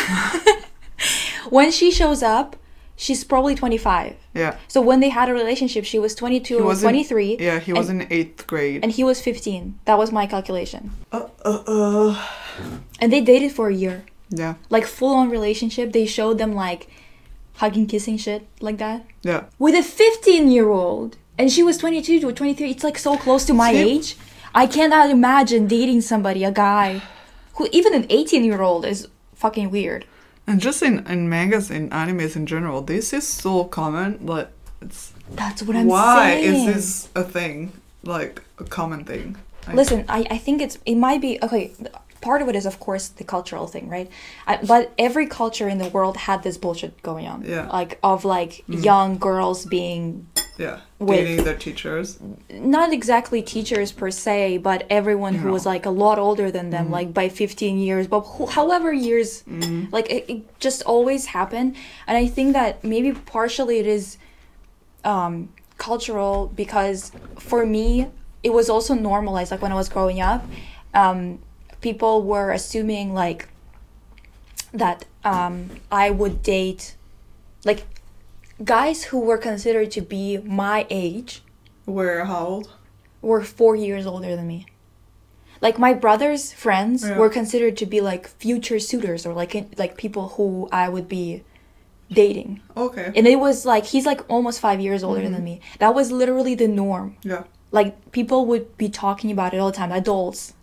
When she shows up, she's probably twenty-five. Yeah. So when they had a relationship, she was twenty-two He or was in- twenty-three. Yeah, he was and, in eighth grade. and he was fifteen. That was my calculation. Uh, uh, uh. And they dated for a year. Yeah. Like full on relationship. They showed them like hugging, kissing shit like that. Yeah. With a fifteen year old. And she was twenty-two to twenty-three. It's like so close to my See? age. I cannot imagine dating somebody, a guy, who even an eighteen year old is fucking weird. And just in, in mangas and animes in general, this is so common, but it's... That's what I'm Why saying. is this a thing? Like, a common thing? I- Listen, I, I think it's it might be okay. Part of it is of course the cultural thing, right? I, but every culture in the world had this bullshit going on. Yeah. Like of like young girls being Yeah. with- Dating their teachers. not exactly teachers per se, but everyone who No. was like a lot older than them, like by fifteen years, but who, however years, like it, it just always happened. And I think that maybe partially it is um, cultural because for me, it was also normalized. Like when I was growing up, um, people were assuming like that um, I would date like guys who were considered to be my age Where, how old? were four years older than me. Like my brother's friends Yeah. were considered to be like future suitors or like in, like people who I would be dating. Okay. And it was like he's like almost five years older than me. That was literally the norm. Yeah. Like people would be talking about it all the time. Adults.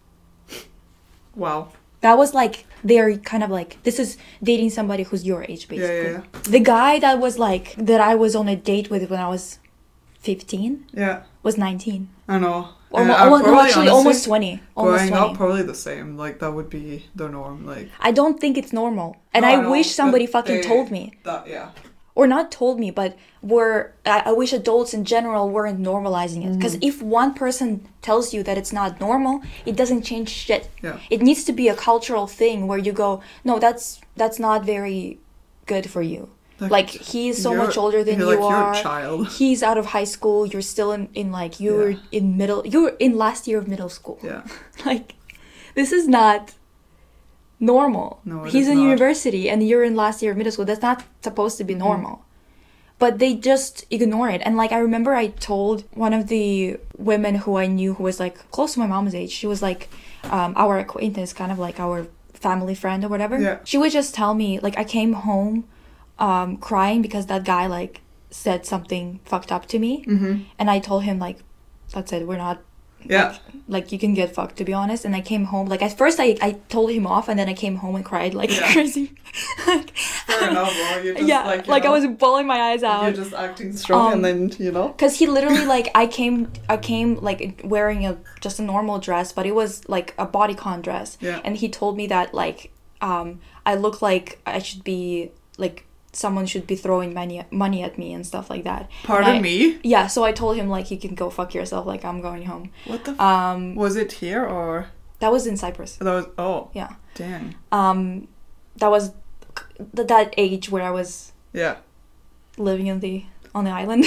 Wow. That was like they're kind of like this is dating somebody who's your age Yeah, basically. yeah, The guy that was like that I was on a date with when I was fifteen yeah. was nineteen. I know. Or And mo- I'm oh, no, probably actually honestly, almost twenty. Almost Growing twenty. up, probably the same. Like, that would be the norm. Like, I don't think it's normal. And No, I I know, wish somebody but fucking they- told me. That, yeah. or not told me, but were, I, I wish adults in general weren't normalizing it. Because if one person tells you that it's not normal, it doesn't change shit. Yeah. It needs to be a cultural thing where you go, no, that's that's not very good for you. Like, like he's so much older than you like, are. You're a child. He's out of high school. You're still in, in like, you're yeah. in middle, you're in last year of middle school. Yeah. Like, this is not normal. No, he's in not. university and you're in last year of middle school. That's not supposed to be normal. Mm. But they just ignore it. And like, I remember I told one of the women who I knew who was like close to my mom's age, she was like um, our acquaintance, kind of like our family friend or whatever. Yeah. She would just tell me, like, I came home um, crying because that guy like said something fucked up to me. Mm-hmm. And I told him like, that's it, we're not. Yeah. Like, like, you can get fucked, to be honest. And I came home, like, at first I, I told him off, and then I came home and cried like yeah. crazy. Like, fair enough, bro. You're just yeah, like, like know, I was bawling my eyes out. You're just acting strong, um, and then, you know. Because he literally, like, I came, I came, like, wearing a just a normal dress, but it was, like, a bodycon dress. Yeah. And he told me that, like, um, I look like I should be, like, someone should be throwing money money at me and stuff like that. Pardon I, me? Yeah, so I told him, like, you can go fuck yourself, like, I'm going home. What the f- um was it here or that was in Cyprus. That was oh yeah. Dang. Um that was th- that age where I was yeah living in the on the island.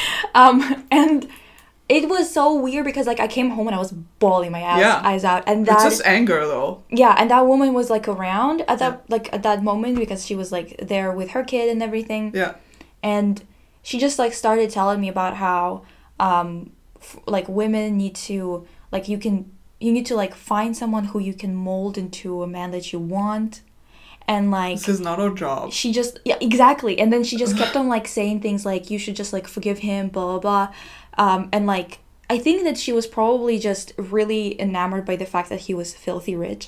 um and it was so weird because, like, I came home and I was bawling my eyes, yeah. eyes out, and that it's just anger though. Yeah, and that woman was like around at that yeah. like at that moment because she was like there with her kid and everything. Yeah, and she just like started telling me about how um f- like women need to like you can you need to like find someone who you can mold into a man that you want. And like this is not our job. She just yeah exactly, and then she just kept on like saying things like you should just like forgive him, blah blah blah, um, and like I think that she was probably just really enamored by the fact that he was filthy rich,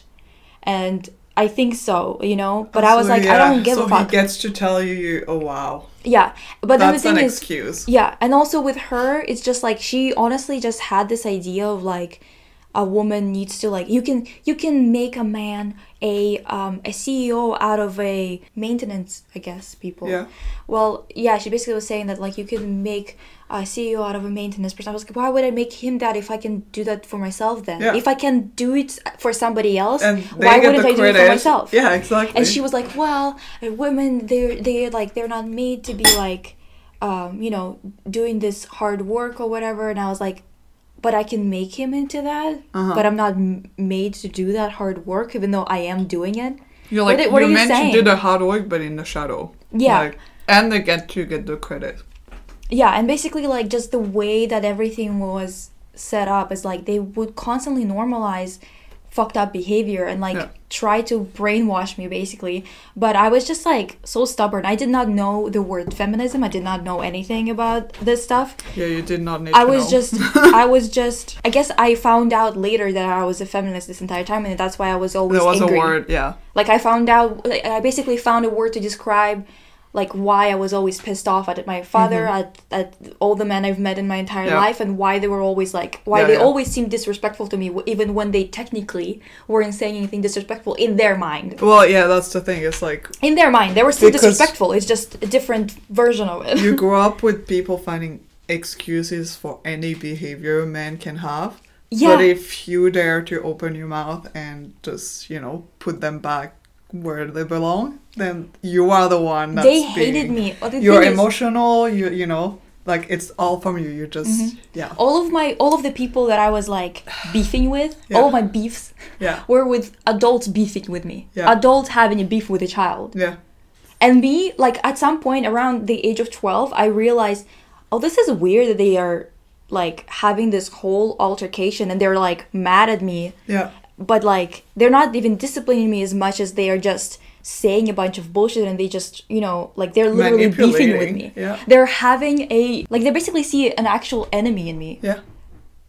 and I think so, you know. But so, I was like, yeah. I don't give so a fuck. So he gets to tell you, oh wow. Yeah, but then that's the thing an is, excuse. Yeah, and also with her, it's just like she honestly just had this idea of like a woman needs to like you can you can make a man a um a C E O out of a maintenance, I guess, people. Yeah. Well, yeah, she basically was saying that like you can make a C E O out of a maintenance person. I was like, why would I make him that if I can do that for myself then? Yeah. If I can do it for somebody else, and why wouldn't I do it for myself? Yeah, exactly. And she was like, well, women they're they're like they're not made to be like um, you know, doing this hard work or whatever. And I was like, but I can make him into that, uh-huh. but I'm not m- made to do that hard work, even though I am doing it. You're like, what, what you're are you meant saying? to do the hard work, but in the shadow. Yeah. Like, and they get to get the credit. Yeah, and basically, like, just the way that everything was set up is, like, they would constantly normalize fucked up behavior and, like, yeah. try to brainwash me, basically. But I was just, like, so stubborn. I did not know the word feminism. I did not know anything about this stuff. Yeah, you did not need I to was know. just, I was just, I guess I found out later that I was a feminist this entire time, and that's why I was always There was angry. a word, yeah. Like, I found out, like, I basically found a word to describe like why I was always pissed off at my father, mm-hmm. at, at all the men I've met in my entire yeah. life, and why they were always like, why yeah, they yeah. always seemed disrespectful to me, even when they technically weren't saying anything disrespectful in their mind. Well, yeah, that's the thing. It's like in their mind, they were still disrespectful. It's just a different version of it. You grow up with people finding excuses for any behavior a man can have. Yeah. But if you dare to open your mouth and just, you know, put them back where they belong, then you are the one that's they hated being, me. Oh, the you're thing emotional, is, you you know, like it's all from you. You just mm-hmm. yeah. All of my all of the people that I was like beefing with, yeah. all of my beefs, yeah. were with adults beefing with me. Yeah. Adults having a beef with a child. Yeah. And me, like at some point around the age of twelve, I realized, oh, this is weird that they are like having this whole altercation and they're like mad at me. Yeah. But, like, they're not even disciplining me as much as they are just saying a bunch of bullshit and they just, you know, like, they're literally beefing with me. Yeah. They're having a, like, they basically see an actual enemy in me. Yeah.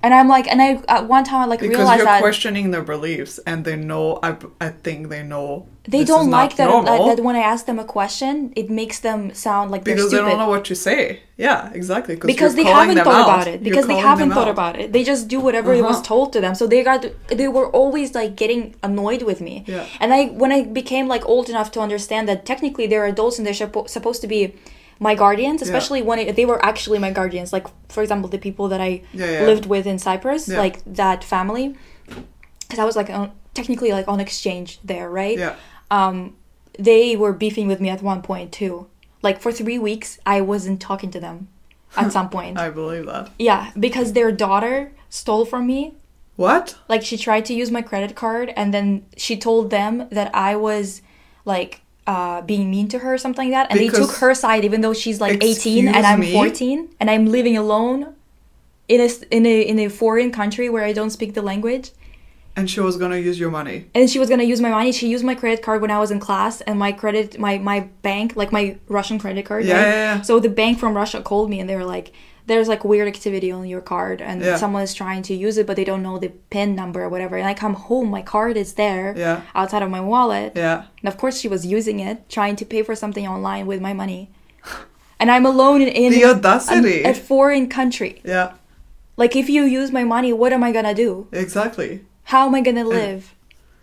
And I'm like, and I at one time I like Because realized you're that questioning their beliefs, and they know. I, I think they know. they this don't is like not that, that normal, that when I ask them a question, it makes them sound like they're because they stupid. don't know what to say. Yeah, exactly. Because you're they calling haven't them thought out. about it. You're Because they calling haven't them thought out. about it. They just do whatever it was Uh-huh. told to them. So they got they were always like getting annoyed with me. Yeah. And I when I became like old enough to understand that technically they're adults and they're suppo- supposed to be my guardians, especially when it, they were actually my guardians. Like for example, the people that I Yeah, yeah. lived with in Cyprus, Yeah. like that family, because I was like on, technically like on exchange there, right? Yeah. Um, they were beefing with me at one point too. Like for three weeks, I wasn't talking to them. At some point, I believe that. yeah, because their daughter stole from me. What? Like she tried to use my credit card, and then she told them that I was like uh, being mean to her or something like that, and they Because- took her side even though she's like eighteen and Excuse I'm me? fourteen, and I'm living alone in a s- in a in a foreign country where I don't speak the language. And she was gonna use your money. And she was gonna use my money. She used my credit card when I was in class, and my credit, my my bank, like my Russian credit card. Yeah, right? yeah, yeah. So the bank from Russia called me, and they were like, "There's like weird activity on your card, and Yeah. someone is trying to use it, but they don't know the PIN number or whatever." And I come home, my card is there, Yeah. outside of my wallet. Yeah. And of course, she was using it, trying to pay for something online with my money. And I'm alone in, in The audacity. a, a foreign country. Yeah. Like, if you use my money, what am I gonna do? Exactly. How am I gonna live?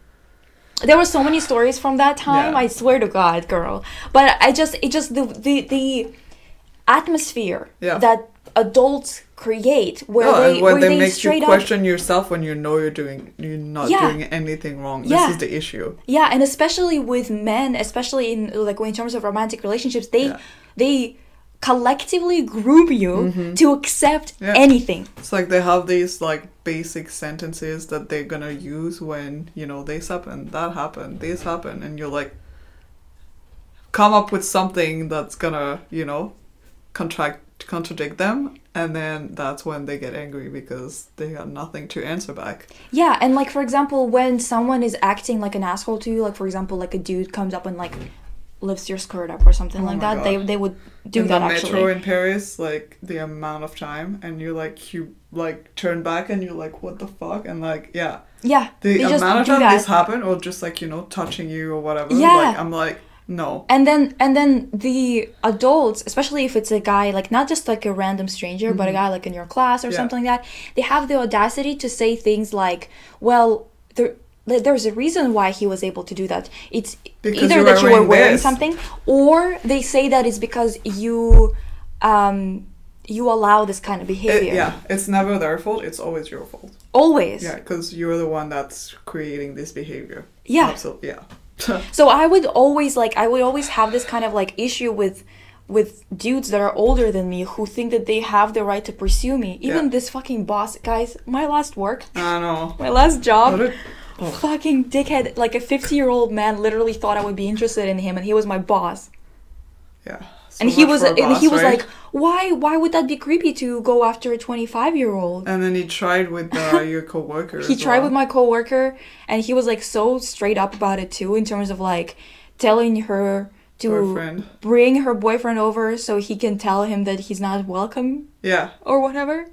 There were so many stories from that time. Yeah. I swear to God, girl. But I just, it just the the, the atmosphere Yeah. that adults create, where Oh, they and when where they, they make you straight up, question yourself when you know you're doing, you're not Yeah. doing anything wrong. Yeah. This is the issue. yeah, and especially with men, especially in like in terms of romantic relationships, they Yeah. they collectively groom you to accept Yeah. anything. It's like they have these like basic sentences that they're gonna use when, you know, this happened, that happened, this happened, and you're like, come up with something that's gonna, you know, contract contradict them, and then that's when they get angry because they got nothing to answer back. Yeah, and like for example, when someone is acting like an asshole to you, like for example, like a dude comes up and like lifts your skirt up or something Oh like my that, they God. they would do in that the actually. metro in Paris, like the amount of time, and you like you like turn back and you're like, what the fuck? And like, yeah, Yeah, the they just amount of do time that. this happened, or just like, you know, touching you or whatever. Yeah. Like, I'm like, no. And then and then the adults, especially if it's a guy like not just like a random stranger, but a guy like in your class or Mm-hmm. Yeah. something like that, they have the audacity to say things like, "Well, there." There's a reason why he was able to do that. It's Because either you that were you were wearing wearing this. something, or they say that it's because you, um, you allow this kind of It, behavior. yeah, it's never their fault. It's always your fault. Always. Yeah, because you're the one that's creating this behavior. Yeah. Absolutely. Yeah. So I would always like I would always have this kind of like issue with with dudes that are older than me who think that they have the right to pursue me. Even Yeah. this fucking boss, guys, my last work, I know. my last job, What a- fucking dickhead, like a fifty-year-old man literally thought I would be interested in him, and he was my boss. Yeah. So And he much was for a and he boss, was right? like, "Why why would that be creepy to go after a twenty-five-year-old?" And then he tried with uh, your coworker. He as tried well. with my coworker, and he was like so straight up about it too, in terms of like telling her to Boyfriend. bring her boyfriend over so he can tell him that he's not welcome Yeah. or whatever.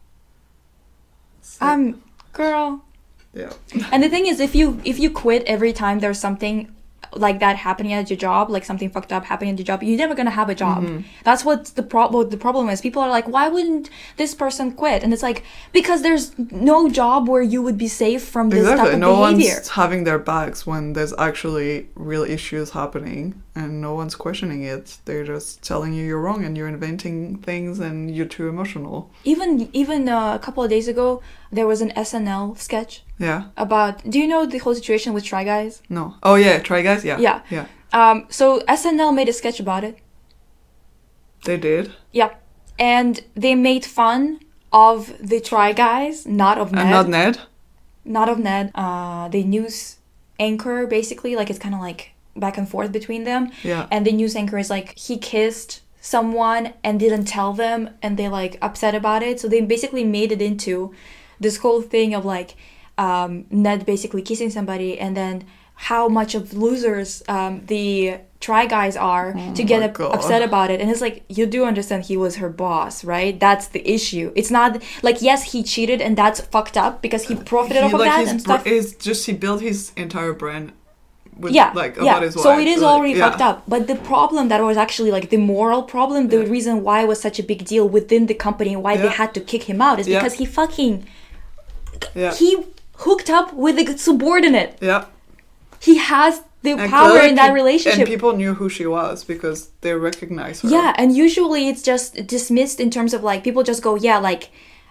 So- Um, girl. yeah. And the thing is, if you if you quit every time there's something like that happening at your job, like something fucked up happening at your job, you're never gonna have a job. Mm-hmm. That's what the problem. The problem is, people are like, why wouldn't this person quit? And it's like, because there's no job where you would be safe from this type Exactly. of No behavior. one's having their backs when there's actually real issues happening, and no one's questioning it. They're just telling you you're wrong and you're inventing things and you're too emotional. Even even uh, a couple of days ago, there was an S N L sketch Yeah. about. Do you know the whole situation with Try Guys? No. Oh yeah. Try Guys. Yeah. Yeah. Yeah. Um. So S N L made a sketch about it. They did. Yeah, and they made fun of the Try Guys, not of Ned. And not Ned. Not of Ned. Uh, the news anchor, basically, like it's kind of like back and forth between them. Yeah. And the news anchor is like, he kissed someone and didn't tell them, and they like upset about it. So they basically made it into this whole thing of like um, Ned basically kissing somebody, and then how much of losers um, the Try Guys are Oh to get my up- God. upset about it. And it's like, you do understand he was her boss, right? That's the issue. It's not like, yes, he cheated and that's fucked up because he profited He, off of like, that his and br- stuff. is just he built his entire brand with Yeah, like yeah. about his wife. So it is like, already yeah. fucked up. But the problem that was actually like the moral problem, the Yeah. reason why it was such a big deal within the company and why they Yeah. had to kick him out is Yeah. because he fucking Yeah. he hooked up with a subordinate. Yeah. He has the And power clearly in that peop- relationship. And people knew who she was because they recognized her. Yeah, and usually it's just dismissed in terms of like people just go, yeah, like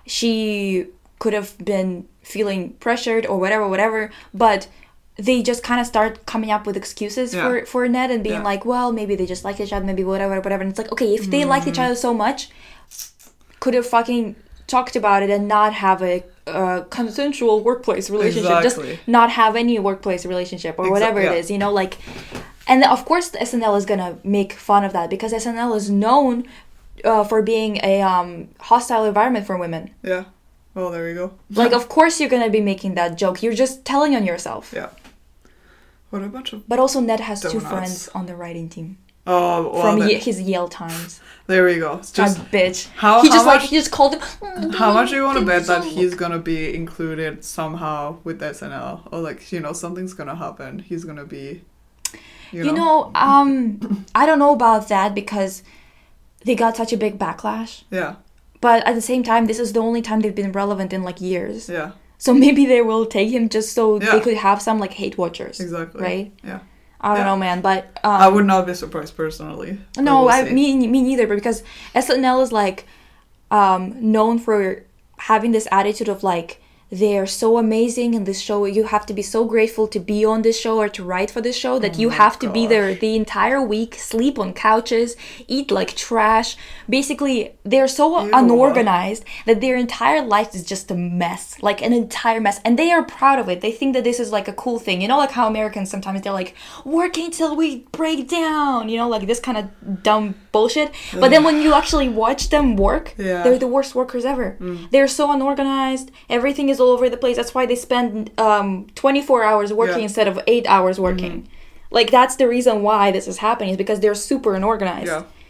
she could have been feeling pressured or whatever, whatever, but they just kind of start coming up with excuses Yeah. for for Ned and being Yeah. like, well, maybe they just like each other, maybe whatever, whatever. And it's like, okay, if they liked each other so much, could have fucking talked about it and not have a uh, consensual workplace relationship, Exactly. just not have any workplace relationship or Exa- whatever yeah. it is, you know, like. And of course, the S N L is gonna make fun of that because S N L is known uh, for being a um, hostile environment for women. Yeah. Well, there you go. Like, of course, you're gonna be making that joke. You're just telling on yourself. Yeah. What a bunch of. But also, Ned has two Donuts. friends on the writing team Oh, well, from then- Ye- his Yale Times. there we go. It's just That bitch. how- he how just like much- he just called him. "Mm, how much do you want to bet that so-" he's gonna be included somehow with S N L, or like you know something's gonna happen. He's gonna be. You know. You know, um, I don't know about that because they got such a big backlash. Yeah. But at the same time, this is the only time they've been relevant in like years. Yeah. So maybe they will take him just so Yeah. they could have some like hate watchers. Exactly. Right? Yeah. I don't Yeah. know, man. But um, I would not be surprised personally. but No, we'll I see. me me neither. But because S N L is like um, known for having this attitude of like they are so amazing in this show. You have to be so grateful to be on this show or to write for this show that Oh you my have to be gosh. there the entire week, sleep on couches, eat like trash. Basically, they're so Ew. unorganized that their entire life is just a mess, like an entire mess. And they are proud of it. They think that this is like a cool thing. You know, like how Americans sometimes they're like, working till we break down, you know, like this kind of dumb bullshit. But then when you actually watch them work, Yeah. they're the worst workers ever. They're so unorganized. Everything is all over the place. That's why they spend um, twenty-four hours working Yeah. instead of eight hours working. Like, that's the reason why this is happening, is because they're super unorganized.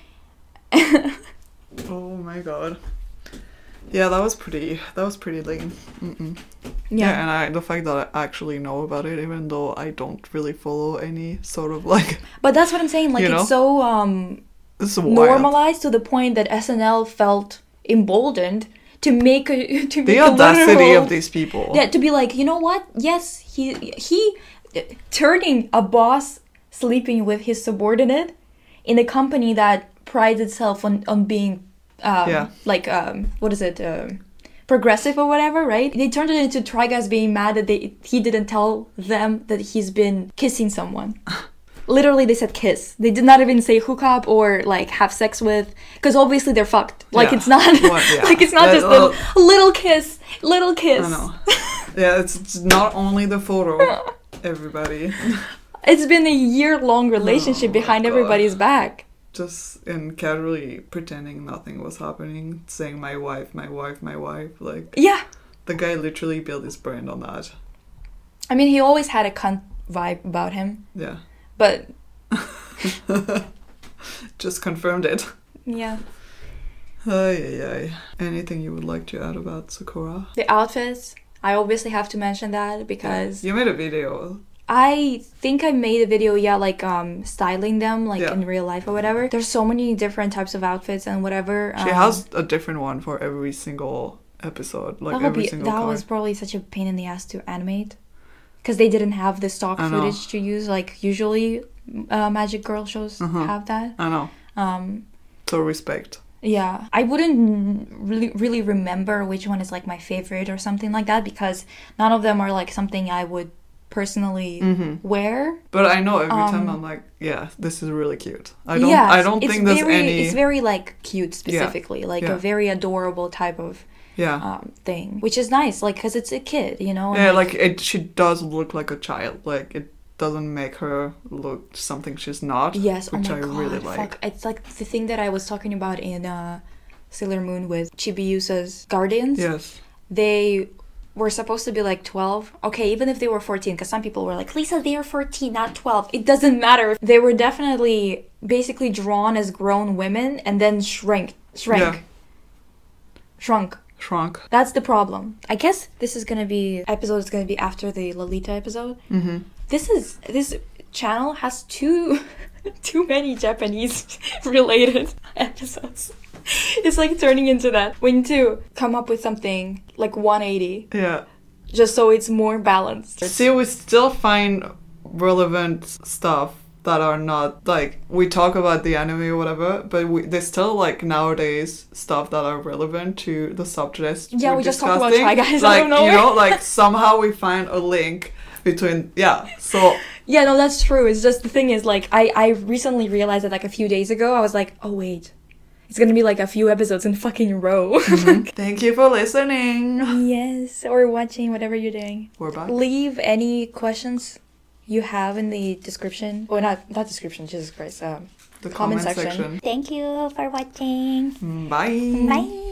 Yeah. Oh my god. Yeah, that was pretty. That was pretty lame. Mm-mm. Yeah. Yeah, and I the fact that I actually know about it, even though I don't really follow any sort of like. But that's what I'm saying. Like, You know? it's so um, This is wild. normalized to the point that S N L felt emboldened to make a to The make a audacity literal, of these people. yeah, to be like, you know what? Yes, he he turning a boss sleeping with his subordinate in a company that prides itself on on being um, Yeah. like um, what is it um, progressive or whatever, right? They turned it into Try Guys being mad that they he didn't tell them that he's been kissing someone. Literally, they said kiss. They did not even say hook up or like have sex with, because obviously they're fucked. Like Yeah. it's not What- yeah. like it's not That- just well- a little kiss, little kiss. I know. Yeah, it's, it's not only the photo. Everybody, It's been a year long relationship Oh my behind God. everybody's back. just in casually pretending nothing was happening, saying my wife, my wife, my wife. Like Yeah. the guy literally built his brand on that. I mean, he always had a cunt vibe about him, Yeah. but Just confirmed it. yeah. Ay, ay, ay. Anything you would like to add about Sakura? The outfits, I obviously have to mention that because You made a video. I think I made a video, yeah, like um styling them like Yeah. in real life or whatever. There's so many different types of outfits and whatever. She um, has a different one for every single episode. Like that would every be, single that card. was probably such a pain in the ass to animate because they didn't have the stock I know. footage to use. Like usually, uh, Magic Girl shows Uh-huh. have that. I know. Um, So respect. Yeah, I wouldn't really really remember which one is like my favorite or something like that because none of them are like something I would personally Mm-hmm. wear. But I know every time Um, I'm like, yeah, this is really cute. I don't yeah, I don't it's think there's very, any It's very like cute specifically, like yeah. a very adorable type of Yeah. um, thing, which is nice, like because it's a kid, you know. Yeah, like it she does look like a child. Like it doesn't make her look something she's not. Yes, which oh my I god, really like. fuck. It's like the thing that I was talking about in uh, Sailor Moon with Chibiusa's Guardians. Yes. They were supposed to be like twelve. Okay, even if they were fourteen, because some people were like, Lisa, they're fourteen, not twelve. It doesn't matter. They were definitely basically drawn as grown women and then shrank. Shrank. Yeah. Shrunk. Shrunk. That's the problem. I guess this is gonna be episode is gonna be after the Lolita episode. Mm-hmm. This is this channel has too too many Japanese related episodes. It's like turning into that. We need to come up with something like one eighty. Yeah. Just so it's more balanced. See, we still find relevant stuff that are not, like, we talk about the anime or whatever, but we, there's still, like, nowadays stuff that are relevant to the subjects. Yeah, we're we just talked about discussing. Try Guys like, out of nowhere. You know, like, somehow we find a link between, yeah, so... Yeah, no, that's true. It's just, the thing is, like, I, I recently realized that, like, a few days ago, I was like, oh, wait. It's gonna be, like, a few episodes in fucking row. Mm-hmm. Thank you for listening. Yes, or watching, whatever you're doing. We're back. Leave any questions you have in the description. Or not, not description, Jesus Christ. Um, The comment comment section. section. Thank you for watching. Bye. Bye.